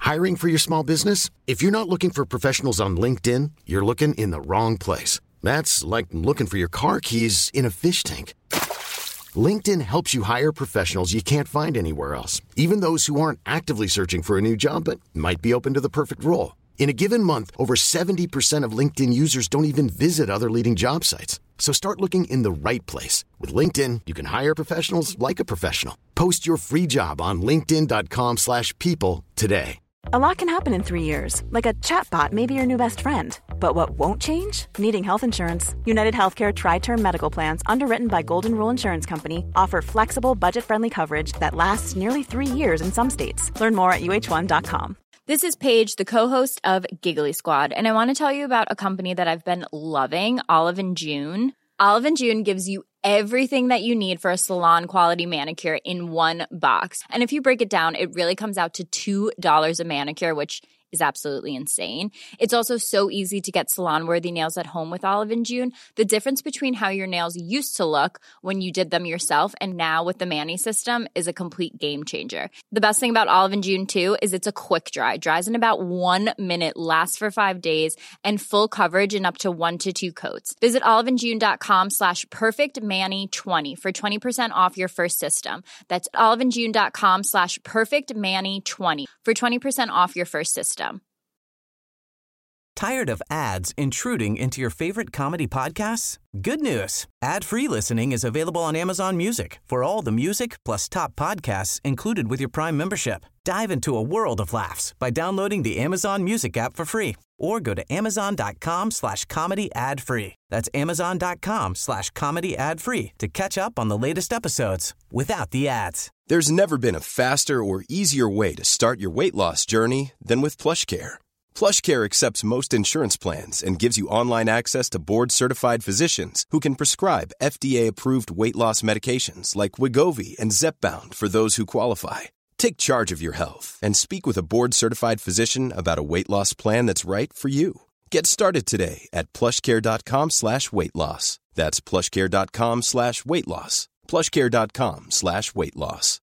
Hiring for your small business? If you're not looking for professionals on LinkedIn, you're looking in the wrong place. That's like looking for your car keys in a fish tank. LinkedIn helps you hire professionals you can't find anywhere else, even those who aren't actively searching for a new job but might be open to the perfect role. In a given month, over 70% of LinkedIn users don't even visit other leading job sites. So start looking in the right place. With LinkedIn, you can hire professionals like a professional. Post your free job on linkedin.com/people today. A lot can happen in 3 years, like a chatbot may be your new best friend. But what won't change? Needing health insurance. United Healthcare Tri-Term Medical Plans, underwritten by Golden Rule Insurance Company, offer flexible, budget-friendly coverage that lasts nearly 3 years in some states. Learn more at uh1.com. This is Paige, the co-host of Giggly Squad, and I want to tell you about a company that I've been loving, Olive & June. Olive & June gives you everything that you need for a salon-quality manicure in one box. And if you break it down, it really comes out to $2 a manicure, which is absolutely insane. It's also so easy to get salon-worthy nails at home with Olive & June. The difference between how your nails used to look when you did them yourself and now with the Mani system is a complete game changer. The best thing about Olive & June, too, is it's a quick dry. Dries in about 1 minute, lasts for 5 days, and full coverage in up to 1 to 2 coats. Visit oliveandjune.com/perfectmani20 for 20% off your first system. That's oliveandjune.com/perfectmani20 for 20% off your first system. Tired of ads intruding into your favorite comedy podcasts? Good news. Ad-free listening is available on Amazon Music for all the music plus top podcasts included with your Prime membership. Dive into a world of laughs by downloading the Amazon Music app for free or go to amazon.com/comedy ad-free. That's amazon.com/comedy ad-free to catch up on the latest episodes without the ads. There's never been a faster or easier way to start your weight loss journey than with PlushCare. PlushCare accepts most insurance plans and gives you online access to board-certified physicians who can prescribe FDA-approved weight loss medications like Wegovy and Zepbound for those who qualify. Take charge of your health and speak with a board-certified physician about a weight loss plan that's right for you. Get started today at plushcare.com/weight loss. That's plushcare.com/weight loss. plushcare.com/weight loss.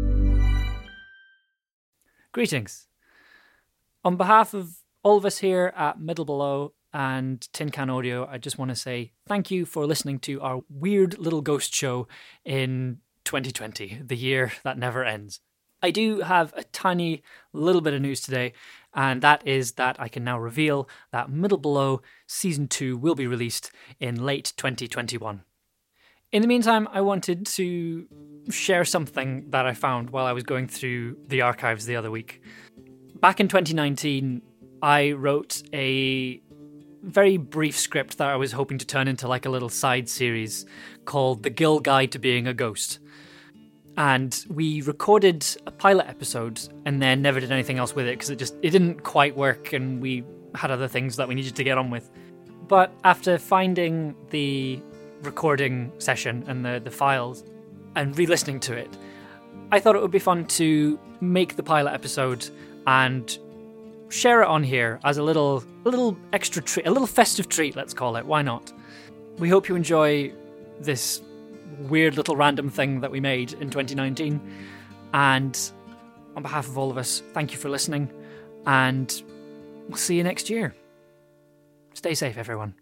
Greetings. On behalf of all of us here at Middle Below and Tin Can Audio, I just want to say thank you for listening to our weird little ghost show in 2020, the year that never ends. I do have a tiny little bit of news today, and that is that I can now reveal that Middle Below Season 2 will be released in late 2021. In the meantime, I wanted to share something that I found while I was going through the archives the other week. Back in 2019, I wrote a very brief script that I was hoping to turn into like a little side series called The Gill Guide to Being a Ghost. And we recorded a pilot episode and then never did anything else with it because it didn't quite work and we had other things that we needed to get on with. But after finding the recording session and the files and re-listening to it, I thought it would be fun to make the pilot episode and share it on here as a little extra treat, a little festive treat, let's call it. Why not? We hope you enjoy this weird little random thing that we made in 2019. And on behalf of all of us, thank you for listening, and we'll see you next year. Stay safe, everyone.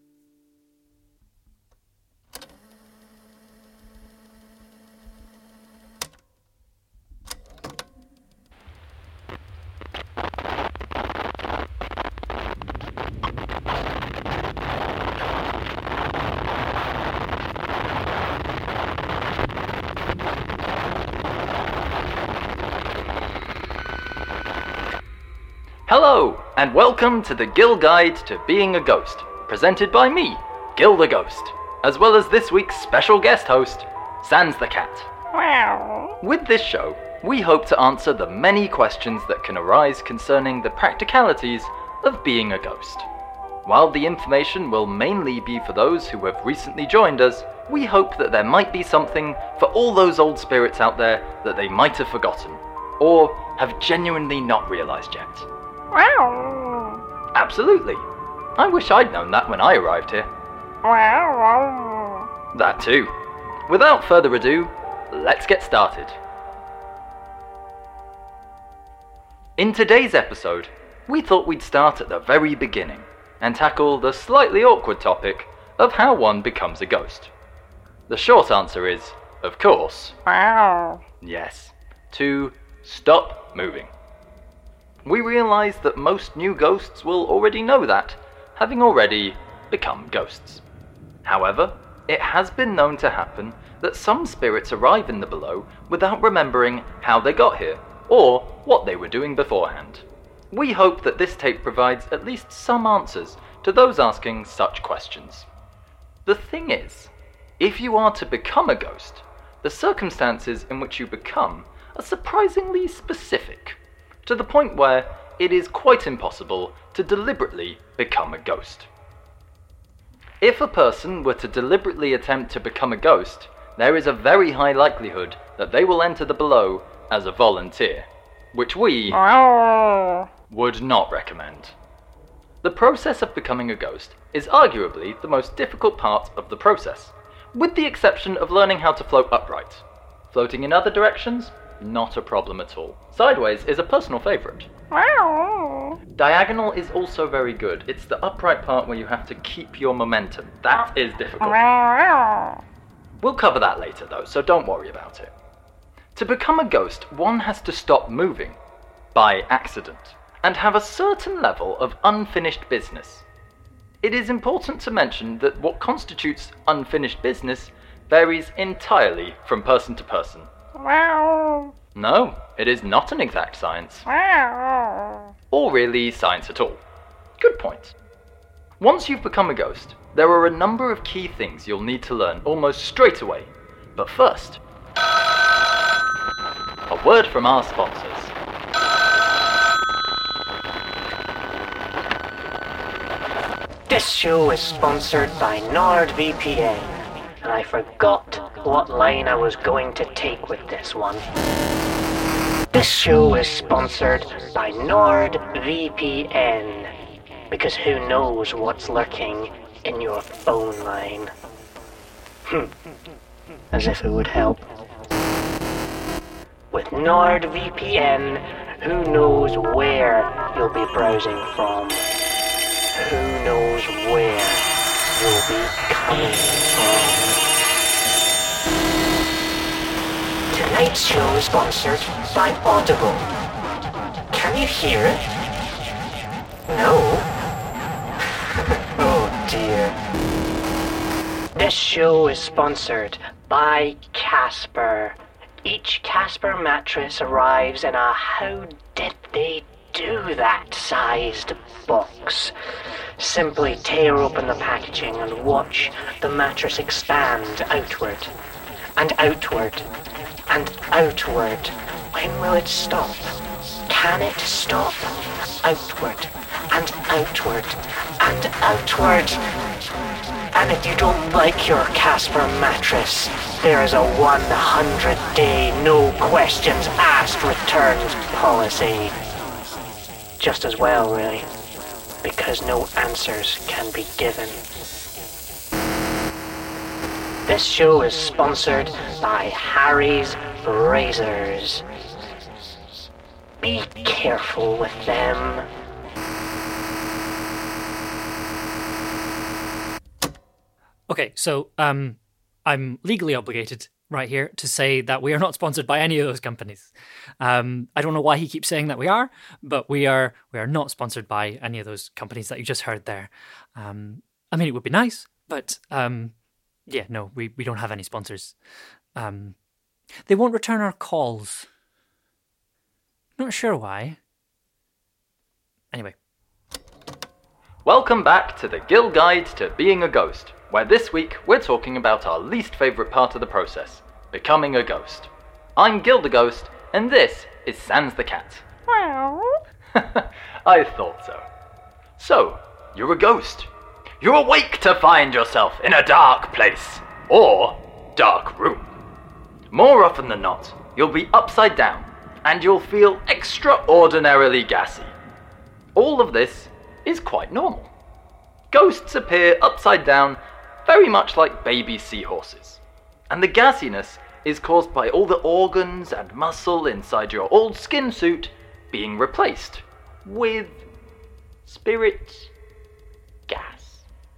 Hello, and welcome to the Gill Guide to Being a Ghost, presented by me, Gill the Ghost, as well as this week's special guest host, Sans the Cat. Wow. With this show, we hope to answer the many questions that can arise concerning the practicalities of being a ghost. While the information will mainly be for those who have recently joined us, we hope that there might be something for all those old spirits out there that they might have forgotten, or have genuinely not realised yet. Wow. Absolutely. I wish I'd known that when I arrived here. Wow. That too. Without further ado, let's get started. In today's episode, we thought we'd start at the very beginning and tackle the slightly awkward topic of how one becomes a ghost. The short answer is, of course, yes, to stop moving. We realise that most new ghosts will already know that, having already become ghosts. However, it has been known to happen that some spirits arrive in the below without remembering how they got here, or what they were doing beforehand. We hope that this tape provides at least some answers to those asking such questions. The thing is, if you are to become a ghost, the circumstances in which you become are surprisingly specific, to the point where it is quite impossible to deliberately become a ghost. If a person were to deliberately attempt to become a ghost, there is a very high likelihood that they will enter the below as a volunteer, which we would not recommend. The process of becoming a ghost is arguably the most difficult part of the process, with the exception of learning how to float upright. Floating in other directions? Not a problem at all. Sideways is a personal favourite. Diagonal is also very good. It's the upright part where you have to keep your momentum. That is difficult. We'll cover that later though, so don't worry about it. To become a ghost, one has to stop moving, by accident, and have a certain level of unfinished business. It is important to mention that what constitutes unfinished business varies entirely from person to person. No, it is not an exact science. Or really science at all. Good point. Once you've become a ghost, there are a number of key things you'll need to learn almost straight away. But first, a word from our sponsors. This show is sponsored by NordVPN, and I forgot what line I was going to take with this one. This show is sponsored by NordVPN, because who knows what's lurking in your phone line. As if it would help. With NordVPN, who knows where you'll be browsing from? Who knows where you'll be coming from? Tonight's show is sponsored by Audible. Can you hear it? No? Oh dear. This show is sponsored by Casper. Each Casper mattress arrives in a how did they do that sized box. Simply tear open the packaging and watch the mattress expand outward and outward and outward. When will it stop? Can it stop? Outward and outward and outward. And if you don't like your Casper mattress, there is a 100-day no questions asked returns policy. Just as well, really, because no answers can be given. This show is sponsored by Harry's Razors. Be careful with them. Okay, so I'm legally obligated right here to say that we are not sponsored by any of those companies. I don't know why he keeps saying that we are, but we are not sponsored by any of those companies that you just heard there. I mean, it would be nice, but yeah, no, we don't have any sponsors. They won't return our calls. Not sure why. Anyway. Welcome back to the Guild Guide to Being a Ghost, where this week we're talking about our least favourite part of the process, becoming a ghost. I'm Gilda Ghost, and this is Sans the Cat. I thought so. So, you're a ghost. You awake to find yourself in a dark place, or dark room. More often than not, you'll be upside down, and you'll feel extraordinarily gassy. All of this is quite normal. Ghosts appear upside down, very much like baby seahorses. And the gassiness is caused by all the organs and muscle inside your old skin suit being replaced with spirit gas.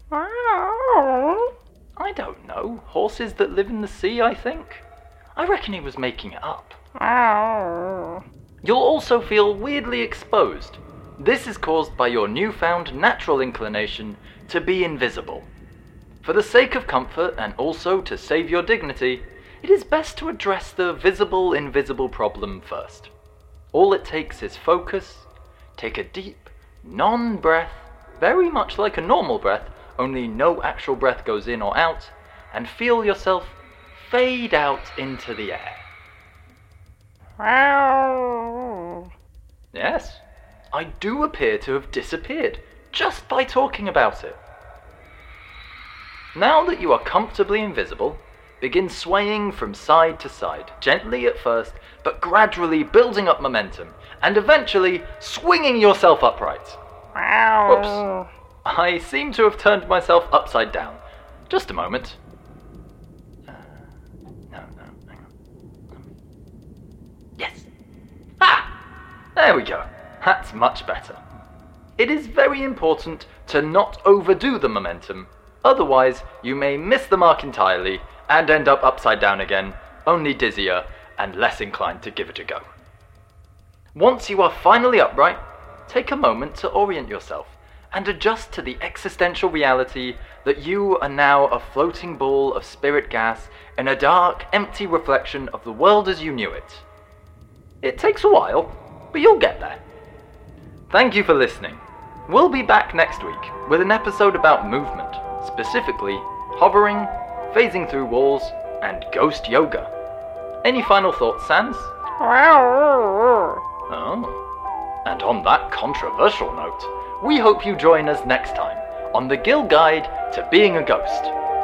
I don't know. Horses that live in the sea, I think. I reckon he was making it up. You'll also feel weirdly exposed. This is caused by your newfound natural inclination to be invisible. For the sake of comfort and also to save your dignity, it is best to address the visible-invisible problem first. All it takes is focus, take a deep, non-breath, very much like a normal breath, only no actual breath goes in or out, and feel yourself fade out into the air. Yes, I do appear to have disappeared, just by talking about it. Now that you are comfortably invisible, begin swaying from side to side, gently at first, but gradually building up momentum, and eventually swinging yourself upright. Whoops. I seem to have turned myself upside down. Just a moment. No, hang on. Yes. Ah! There we go. That's much better. It is very important to not overdo the momentum, otherwise you may miss the mark entirely and end up upside down again, only dizzier and less inclined to give it a go. Once you are finally upright, take a moment to orient yourself and adjust to the existential reality that you are now a floating ball of spirit gas in a dark, empty reflection of the world as you knew it. It takes a while, but you'll get there. Thank you for listening. We'll be back next week with an episode about movement, specifically hovering, phasing through walls, and ghost yoga. Any final thoughts, Sans? Oh. And on that controversial note, we hope you join us next time on the Guild Guide to Being a Ghost.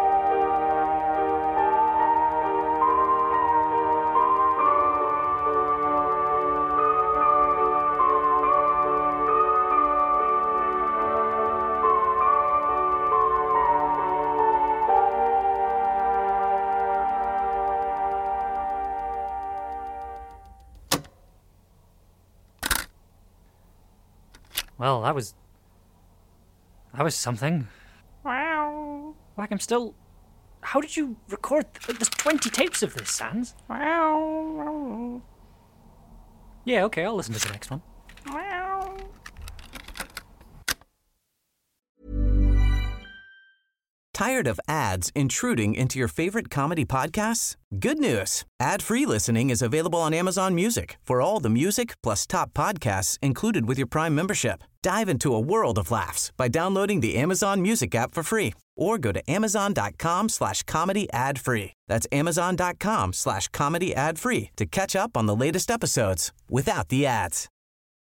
Well, that was something. Wow. Like, I'm still... How did you record... There's 20 tapes of this, Sans. Wow. Yeah, okay, I'll listen to the next one. Wow. Tired of ads intruding into your favorite comedy podcasts? Good news. Ad-free listening is available on Amazon Music for all the music plus top podcasts included with your Prime membership. Dive into a world of laughs by downloading the Amazon Music app for free or go to amazon.com/comedy ad-free. That's amazon.com/comedy ad-free to catch up on the latest episodes without the ads.